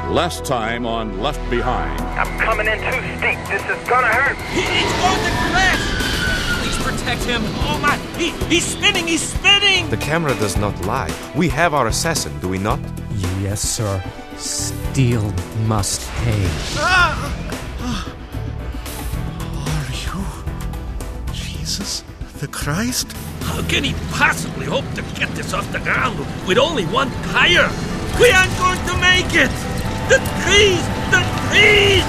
Last time on Left Behind. I'm coming in too steep. This is gonna hurt. He's going to crash! Please protect him. Oh my, he's spinning, he's spinning! The camera does not lie. We have our assassin, do we not? Yes, sir. Steel must pay. Are you Jesus the Christ? How can he possibly hope to get this off the ground with only one tire? We aren't going to make it! The trees! The trees!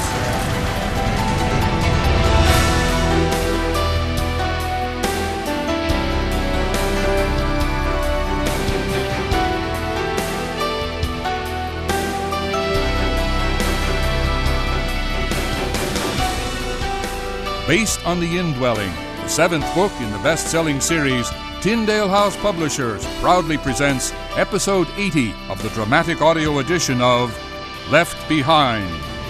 Based on The Indwelling, the seventh book in the best-selling series, Tyndale House Publishers proudly presents Episode 80 of the dramatic audio edition of Left Behind.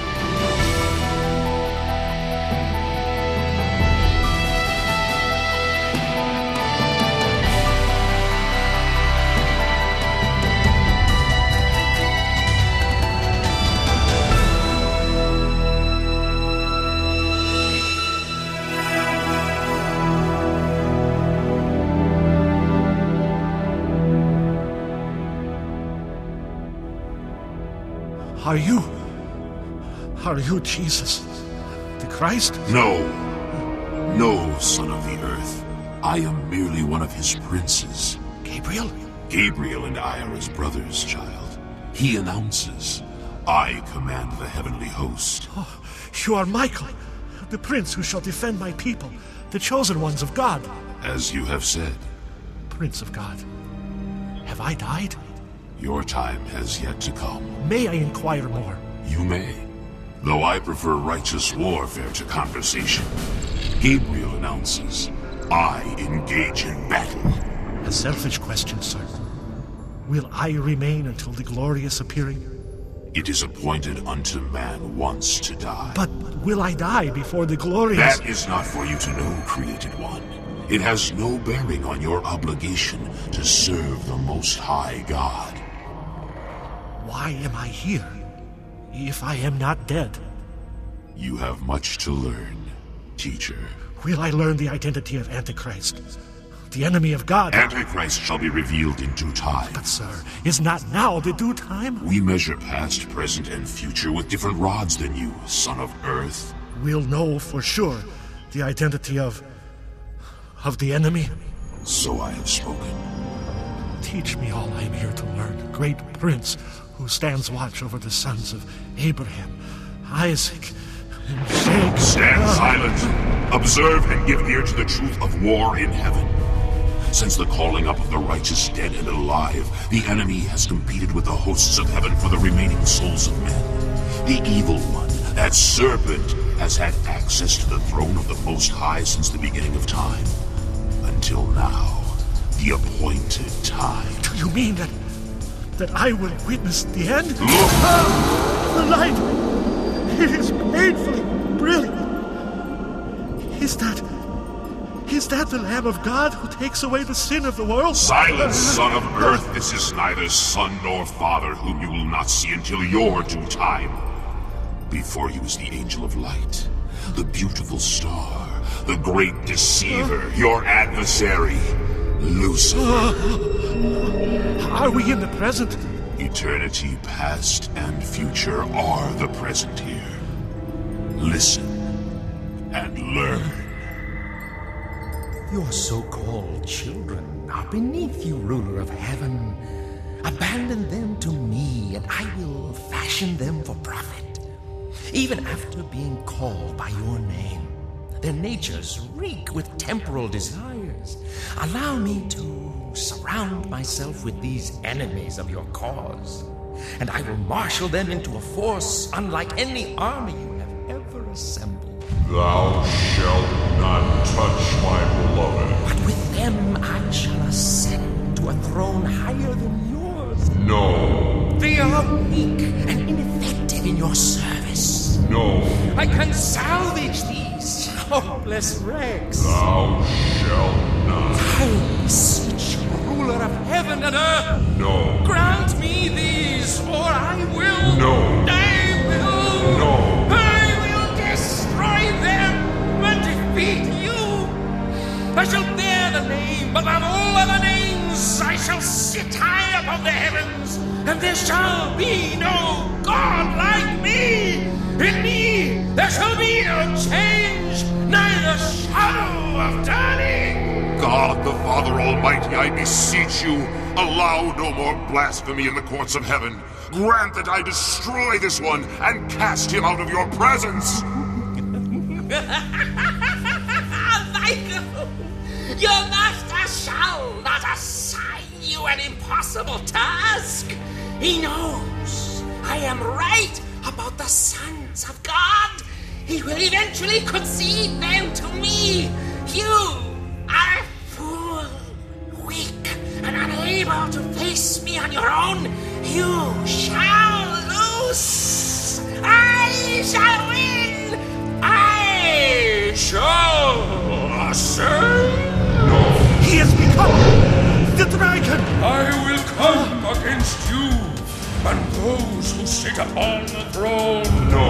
Are you Jesus the Christ? No, son of the earth. I am merely one of his princes. Gabriel? Gabriel and I are his brothers, child. He announces, I command the heavenly host. Oh, you are Michael, the prince who shall defend my people, the chosen ones of God. As you have said. Prince of God, have I died? Your time has yet to come. May I inquire more? You may. Though I prefer righteous warfare to conversation. Gabriel announces, I engage in battle. A selfish question, sir. Will I remain until the glorious appearing? It is appointed unto man once to die. But will I die before the glorious... That is not for you to know, created one. It has no bearing on your obligation to serve the Most High God. Why am I here, if I am not dead? You have much to learn, teacher. Will I learn the identity of Antichrist, the enemy of God? Antichrist shall be revealed in due time. But, sir, is not now the due time? We measure past, present, and future with different rods than you, son of earth. We'll know for sure the identity of the enemy. So I have spoken. Teach me all I am here to learn, great prince who stands watch over the sons of Abraham, Isaac, and Jacob. Stand silent. Observe and give ear to the truth of war in heaven. Since the calling up of the righteous dead and alive, the enemy has competed with the hosts of heaven for the remaining souls of men. The evil one, that serpent, has had access to the throne of the Most High since the beginning of time. Until now, the appointed time. Do you mean that I will witness the end? Look! The light! It is painfully brilliant. Is that the Lamb of God who takes away the sin of the world? Silence, son of earth! This is neither son nor father whom you will not see until your due time. Before you is the angel of light, the beautiful star, the great deceiver, your adversary, Lucifer. Are we in the present? Eternity past and future are the present here. Listen and learn. Your so-called children are beneath you, ruler of heaven. Abandon them to me, and I will fashion them for profit. Even after being called by your name, their natures reek with temporal desires. Allow me to surround myself with these enemies of your cause, and I will marshal them into a force unlike any army you have ever assembled. Thou shalt not touch my beloved. But with them I shall ascend to a throne higher than yours. No. They are weak and ineffective in your service. No. I can salvage these hopeless wrecks. Thou shalt not. I beseech you, ruler of heaven and earth. No. Grant me these, or I will No. die. and there shall be no God like me. In me there shall be no change, neither shadow of turning. God the Father Almighty, I beseech you, allow no more blasphemy in the courts of heaven. Grant that I destroy this one and cast him out of your presence. Michael, your master shall not assign you an impossible task. He knows I am right about the sons of God. He will eventually concede them to me. You are a fool, weak, and unable to face me on your own. You shall lose. I shall win. I shall ascend. He has become the dragon! I will come against you and those who sit upon the throne.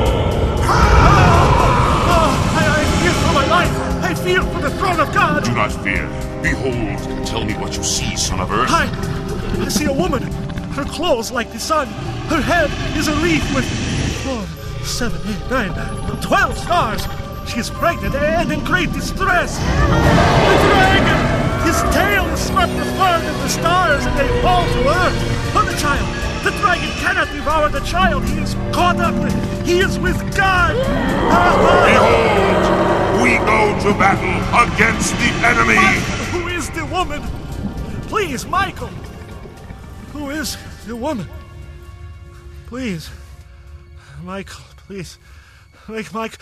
I fear for my life! I fear for the throne of God! Do not fear. Behold, tell me what you see, son of Earth. I see a woman. Her clothes like the sun. Her head is a leaf with 4, 7, 8, 9, 12 stars. She is pregnant and in great distress. The dragon! His tail is swept apart of the stars and they fall to earth. But the child! The dragon cannot devour the child. He is caught up with... He is with God. Behold! We go to battle against the enemy. Michael, who is the woman? Please, Michael. Who is the woman? Please. Michael, please. Make Mike...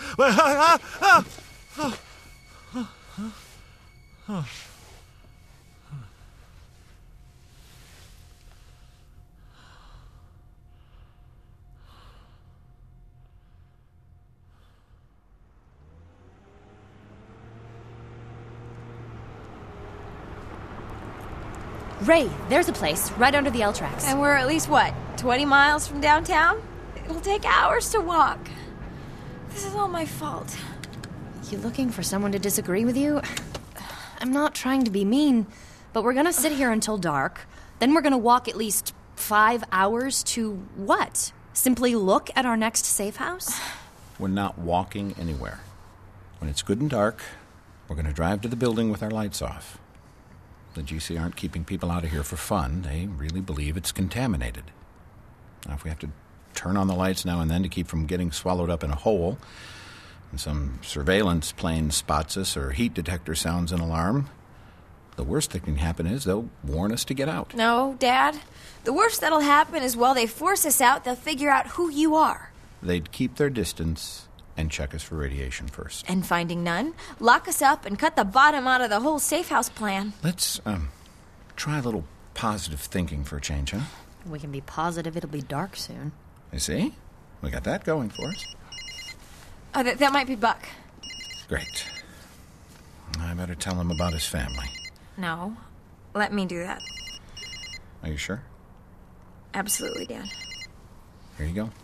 Ray, there's a place right under the L tracks. And we're at least, 20 miles from downtown? It'll take hours to walk. This is all my fault. You looking for someone to disagree with you? I'm not trying to be mean, but we're gonna sit here until dark. Then we're gonna walk at least 5 hours to what? Simply look at our next safe house? We're not walking anywhere. When it's good and dark, we're gonna drive to the building with our lights off. The GC aren't keeping people out of here for fun. They really believe it's contaminated. Now, if we have to turn on the lights now and then to keep from getting swallowed up in a hole, and some surveillance plane spots us or heat detector sounds an alarm, the worst that can happen is they'll warn us to get out. No, Dad. The worst that'll happen is while they force us out, they'll figure out who you are. They'd keep their distance and check us for radiation first. And finding none, lock us up and cut the bottom out of the whole safe house plan. Let's, try a little positive thinking for a change, huh? We can be positive it'll be dark soon. You see? We got that going for us. Oh, that might be Buck. Great. I better tell him about his family. No. Let me do that. Are you sure? Absolutely, Dad. Here you go.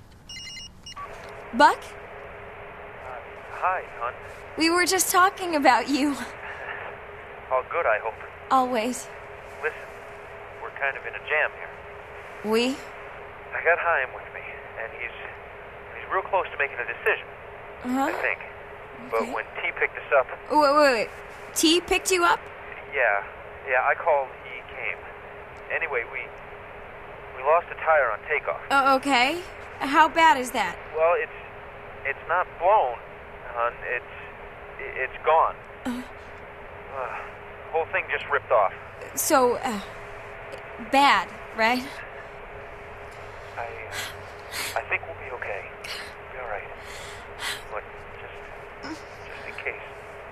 Buck? Hi, hon. We were just talking about you. All good, I hope. Always. Listen, we're kind of in a jam here. We? I got Chaim with me, and he's real close to making a decision. Uh-huh. I think. But when T picked us up... Wait. T picked you up? Yeah, I called, he came. Anyway, we lost a tire on takeoff. Oh, okay. How bad is that? Well, it's not blown, hon. It's gone. The whole thing just ripped off. So, bad, right? I think we'll be okay. We'll be all right. But just in case,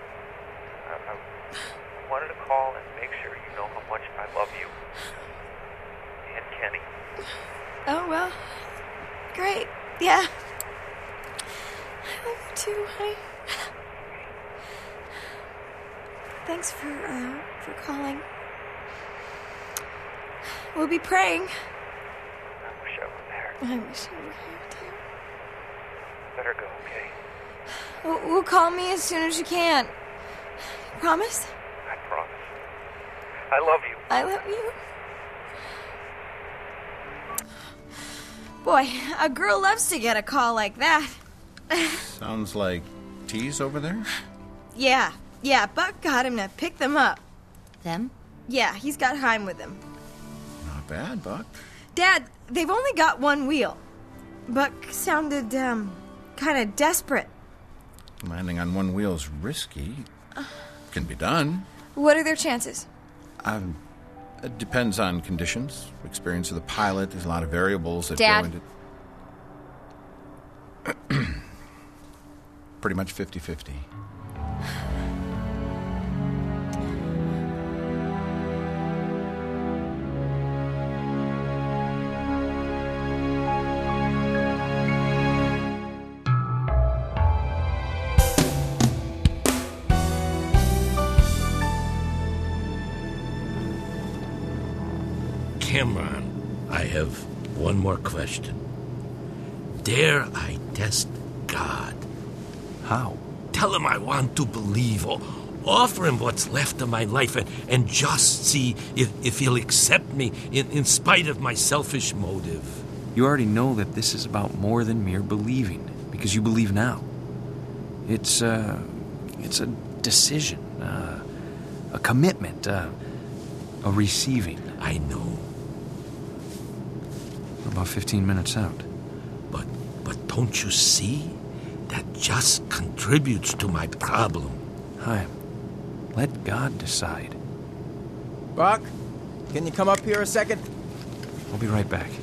I wanted to call and make sure you know how much I love you and Kenny. Oh, well, great. Yeah. I love you too, honey. Thanks for calling. We'll be praying. I wish I were there. I wish I were here, too. Better go, okay? We'll call me as soon as you can. Promise? I promise. I love you. I love you. Boy, a girl loves to get a call like that. Sounds like T's over there? Yeah, Buck got him to pick them up. Them? Yeah, he's got Haim with him. Not bad, Buck. Dad, they've only got one wheel. Buck sounded, kind of desperate. Landing on one wheel's risky. Can be done. What are their chances? It depends on conditions, experience of the pilot. There's a lot of variables that Dad. go into... Pretty much 50-50. Cameron, I have one more question. Dare I test God? How? Tell him I want to believe, or offer him what's left of my life and just see if he'll accept me in spite of my selfish motive. You already know that this is about more than mere believing, because you believe now. It's a decision, a commitment, a receiving. I know. We're about 15 minutes out. But don't you see? That just contributes to my problem. Haim, let God decide. Buck, can you come up here a second? I'll be right back.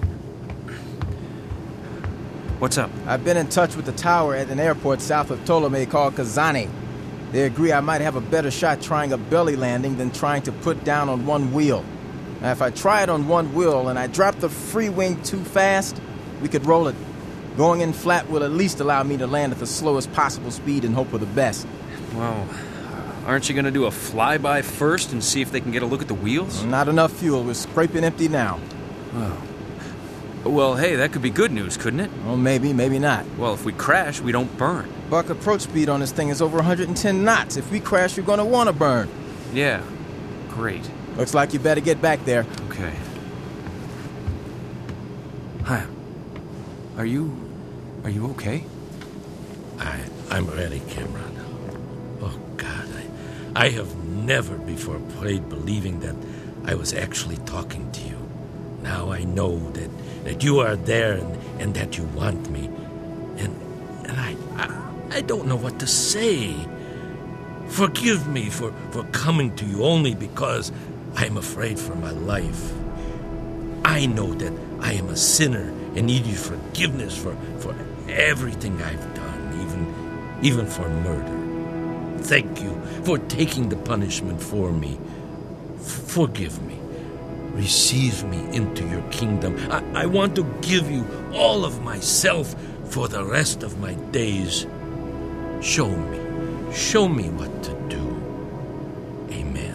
What's up? I've been in touch with the tower at an airport south of Ptolemy called Kazani. They agree I might have a better shot trying a belly landing than trying to put down on one wheel. Now, if I try it on one wheel and I drop the free wing too fast, we could roll it. Going in flat will at least allow me to land at the slowest possible speed and hope for the best. Well, aren't you going to do a flyby first and see if they can get a look at the wheels? Not enough fuel. We're scraping empty now. Oh. Well, hey, that could be good news, couldn't it? Well, maybe not. Well, if we crash, we don't burn. Buck, approach speed on this thing is over 110 knots. If we crash, you're going to want to burn. Yeah, great. Looks like you better get back there. Okay. Haim, are you okay? I'm ready, Cameron. Oh, God, I have never before prayed believing that I was actually talking to you. Now I know that you are there and that you want me. And I don't know what to say. Forgive me for coming to you only because I'm afraid for my life. I know that I am a sinner and need your forgiveness for everything I've done, even for murder. Thank you for taking the punishment for me. Forgive me. Receive me into your kingdom. I want to give you all of myself for the rest of my days. Show me what to do. Amen.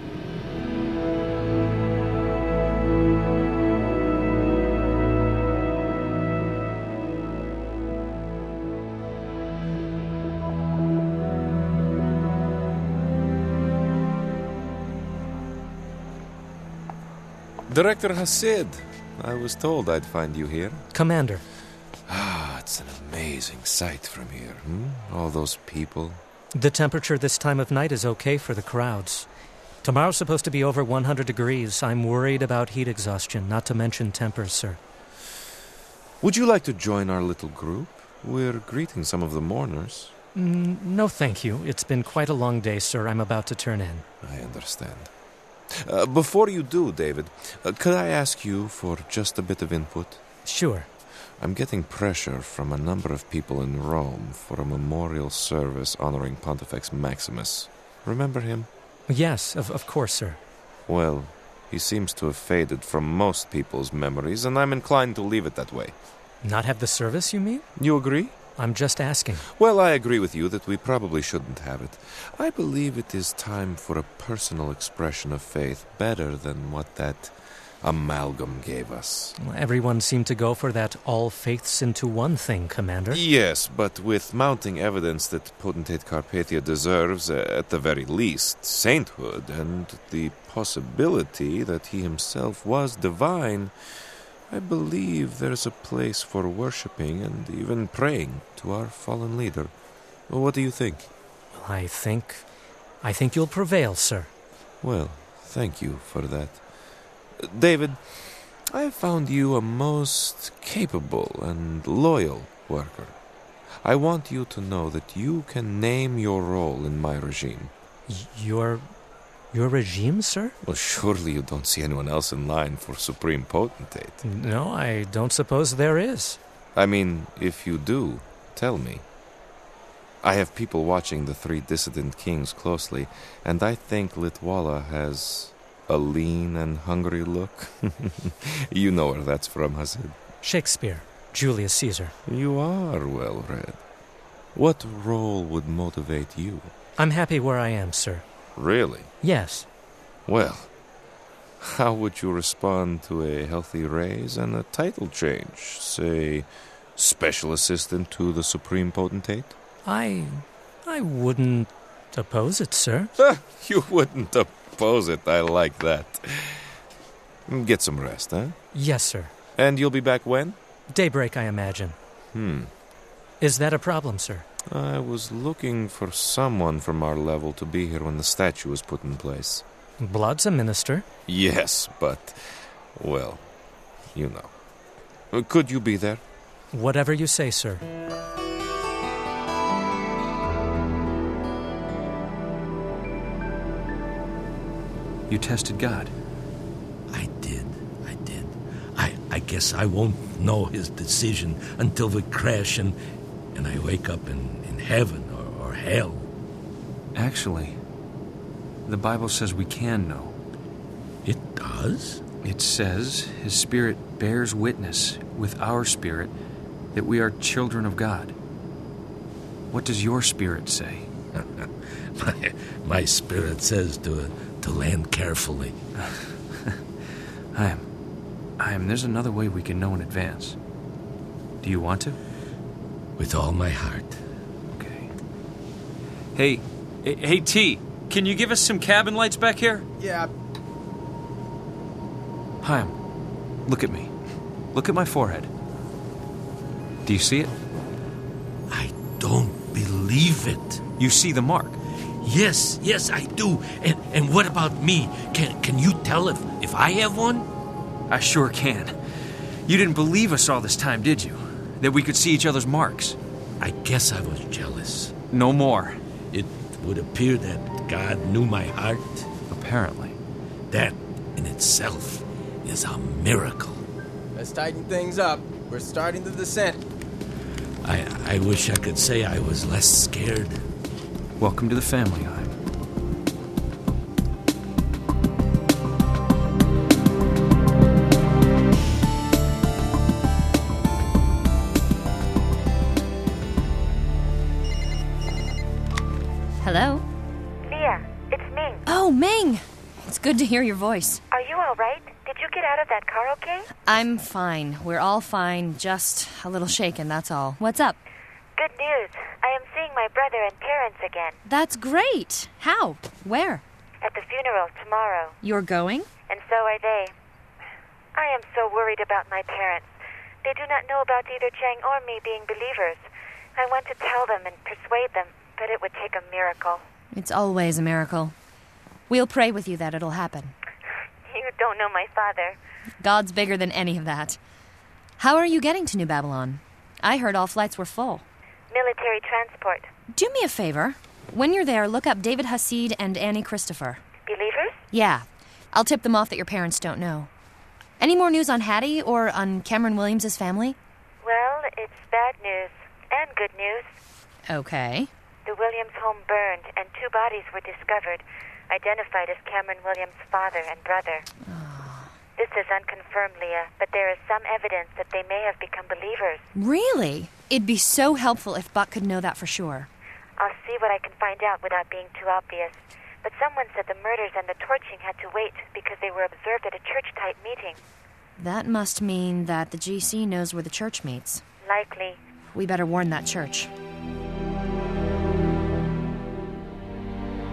Director Hasid, I was told I'd find you here. Commander. It's an amazing sight from here. All those people. The temperature this time of night is okay for the crowds. Tomorrow's supposed to be over 100 degrees. I'm worried about heat exhaustion, not to mention tempers, sir. Would you like to join our little group? We're greeting some of the mourners. No, thank you. It's been quite a long day, sir. I'm about to turn in. I understand. Before you do, David, could I ask you for just a bit of input? Sure. I'm getting pressure from a number of people in Rome for a memorial service honoring Pontifex Maximus. Remember him? Yes, of course, sir. Well, he seems to have faded from most people's memories, and I'm inclined to leave it that way. Not have the service, you mean? You agree? I'm just asking. Well, I agree with you that we probably shouldn't have it. I believe it is time for a personal expression of faith better than what that amalgam gave us. Everyone seemed to go for that all faiths into one thing, Commander. Yes, but with mounting evidence that Potentate Carpathia deserves, at the very least, sainthood, and the possibility that he himself was divine, I believe there's a place for worshipping and even praying to our fallen leader. What do you think? I think you'll prevail, sir. Well, thank you for that. David, I have found you a most capable and loyal worker. I want you to know that you can name your role in my regime. Your regime, sir? Well, surely you don't see anyone else in line for Supreme Potentate. No, I don't suppose there is. I mean, if you do, tell me. I have people watching the 3 dissident kings closely, and I think Litwala has a lean and hungry look. You know where that's from, Hasid. Shakespeare, Julius Caesar. You are well read. What role would motivate you? I'm happy where I am, sir. Really? Yes. Well, how would you respond to a healthy raise and a title change? Say, special assistant to the Supreme Potentate? I wouldn't oppose it, sir. You wouldn't oppose it. I like that. Get some rest, huh? Yes, sir. And you'll be back when? Daybreak, I imagine. Is that a problem, sir? I was looking for someone from our level to be here when the statue was put in place. Blood's a minister. Yes, but, well, you know. Could you be there? Whatever you say, sir. You tested God. I did. I guess I won't know his decision until we crash and I wake up in heaven or hell. Actually, the Bible says we can know. It does? It says his Spirit bears witness with our spirit that we are children of God. What does your spirit say? My spirit says to land carefully. There's another way we can know in advance. Do you want to? With all my heart. Okay. Hey, T, can you give us some cabin lights back here? Yeah. Chaim, look at me. Look at my forehead. Do you see it? I don't believe it. You see the mark? Yes, I do. And what about me? Can you tell if I have one? I sure can. You didn't believe us all this time, did you? That we could see each other's marks? I guess I was jealous. No more. It would appear that God knew my heart. Apparently. That in itself is a miracle. Let's tighten things up. We're starting the descent. I wish I could say I was less scared. Welcome to the family, Chaim. Hello? Leah, it's Ming. Oh, Ming! It's good to hear your voice. Are you all right? Did you get out of that car okay? I'm fine. We're all fine. Just a little shaken, that's all. What's up? Good news. I am seeing my brother and parents again. That's great. How? Where? At the funeral tomorrow. You're going? And so are they. I am so worried about my parents. They do not know about either Chang or me being believers. I want to tell them and persuade them, but it would take a miracle. It's always a miracle. We'll pray with you that it'll happen. You don't know my father. God's bigger than any of that. How are you getting to New Babylon? I heard all flights were full. Military transport. Do me a favor. When you're there, look up David Hasid and Annie Christopher. Believers? Yeah. I'll tip them off that your parents don't know. Any more news on Hattie or on Cameron Williams' family? Well, it's bad news and good news. Okay. The Williams home burned and 2 bodies were discovered, identified as Cameron Williams' father and brother. This is unconfirmed, Leah, but there is some evidence that they may have become believers. Really? It'd be so helpful if Buck could know that for sure. I'll see what I can find out without being too obvious. But someone said the murders and the torching had to wait because they were observed at a church-type meeting. That must mean that the GC knows where the church meets. Likely. We better warn that church.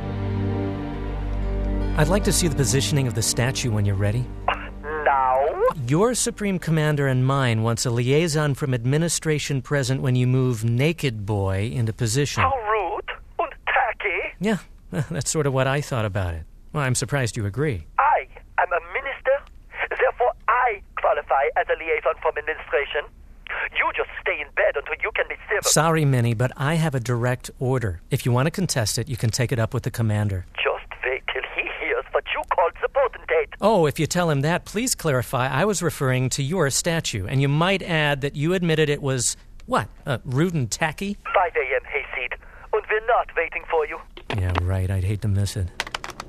I'd like to see the positioning of the statue when you're ready. Now? Your Supreme Commander and mine wants a liaison from administration present when you move Naked Boy into position. How rude and tacky. Yeah, that's sort of what I thought about it. Well, I'm surprised you agree. I am a minister, therefore I qualify as a liaison from administration. You just stay in bed until you can be civil. Sorry, Minnie, but I have a direct order. If you want to contest it, you can take it up with the commander. Just wait till he hears what you called the potentate. Oh, if you tell him that, please clarify I was referring to your statue, and you might add that you admitted it was, what, rude and tacky? 5 a.m. hayseed, and we're not waiting for you. Yeah, right, I'd hate to miss it.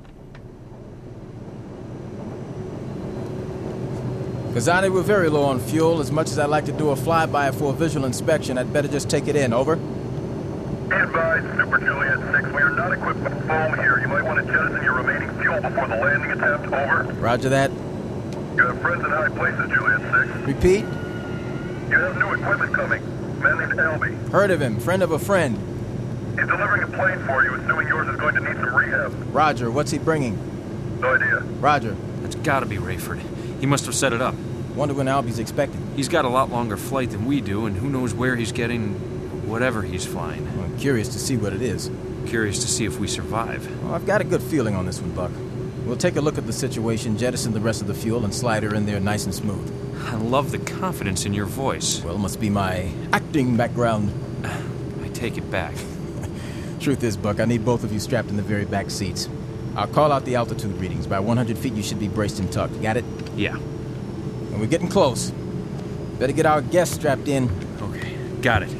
Kazani, we're very low on fuel. As much as I'd like to do a flyby for a visual inspection, I'd better just take it in. Over. Be advised, Super Juliet 6. We are not equipped with foam here. You might want to jettison your remaining fuel before the landing attempt. Over. Roger that. You have friends in high places, Juliet 6. Repeat. You have new equipment coming. A man named Albie. Heard of him. Friend of a friend. He's delivering a plane for you, assuming yours is going to need some rehab. Roger. What's he bringing? No idea. Roger. That's gotta be Rayford. He must have set it up. Wonder when Albie's expecting. He's got a lot longer flight than we do, and who knows where he's getting whatever he's flying. Well, I'm curious to see what it is. Curious to see if we survive. Well, I've got a good feeling on this one, Buck. We'll take a look at the situation, jettison the rest of the fuel, and slide her in there nice and smooth. I love the confidence in your voice. Well, it must be my acting background. I take it back. Truth is, Buck, I need both of you strapped in the very back seats. I'll call out the altitude readings. By 100 feet, you should be braced and tucked. Got it? Yeah. And we're getting close. Better get our guests strapped in. Okay, got it.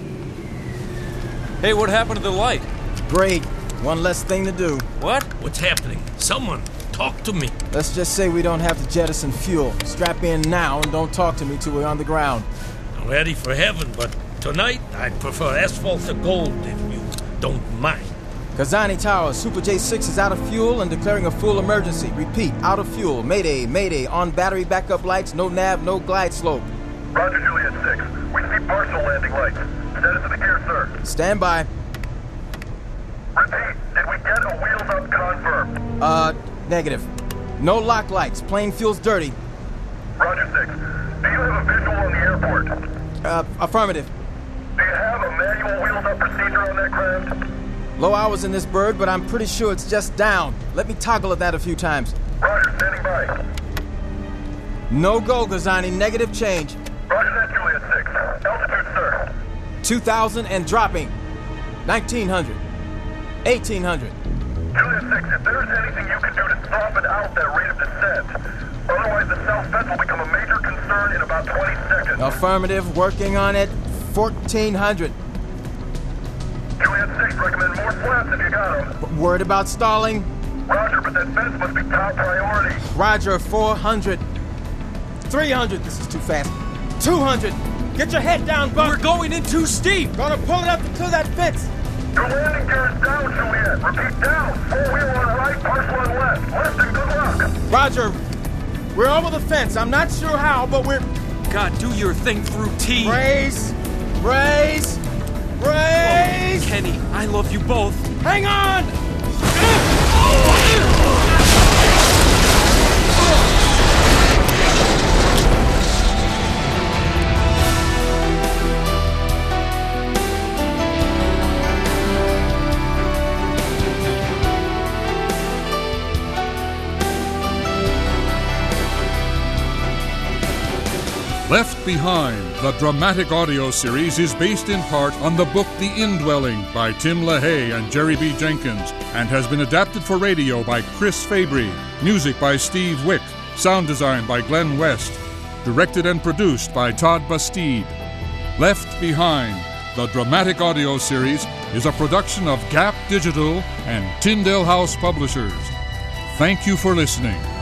Hey, what happened to the light? Great. One less thing to do. What? What's happening? Someone, talk to me. Let's just say we don't have to jettison fuel. Strap in now and don't talk to me till we're on the ground. I'm ready for heaven, but tonight I'd prefer asphalt to gold if you don't mind. Kazani Tower, Super J6 is out of fuel and declaring a full emergency. Repeat, out of fuel. Mayday, mayday. On battery backup lights, no nav, no glide slope. Roger, Juliet 6. We see partial landing lights. Status of the gear, sir. Stand by. Repeat, did we get a wheels up confirm? Negative. No lock lights. Plane fuel's dirty. Roger, 6. Do you have a visual on the airport? Affirmative. Do you have a manual wheels up procedure on that craft? Low hours in this bird, but I'm pretty sure it's just down. Let me toggle at that a few times. Roger, standing by. No go, Kazani. Negative change. Roger that, Juliet 6. Altitude, sir. 2,000 and dropping. 1,900. 1,800. Juliet 6, if there's anything you can do to soften out that rate of descent, otherwise the south vent will become a major concern in about 20 seconds. Affirmative. Working on it. 1,400. Juliet 6, recommend more flaps if you got them. Worried about stalling? Roger, but that fence must be top priority. Roger, 400. 300. This is too fast. 200. Get your head down, Buck. We're going in too steep. Gonna pull it up to clear that fence. Your landing gear is down, Juliet. Repeat, down. Full wheel on right, partial on left. Left and good luck. Roger. We're over the fence. I'm not sure how, but we're... God, do your thing through T. Raise. Raise. Raise! Oh, Kenny, I love you both. Hang on! Left Behind, the dramatic audio series, is based in part on the book The Indwelling by Tim LaHaye and Jerry B. Jenkins and has been adapted for radio by Chris Fabry. Music by Steve Wick. Sound design by Glenn West. Directed and produced by Todd Bastide. Left Behind, the dramatic audio series, is a production of Gap Digital and Tyndale House Publishers. Thank you for listening.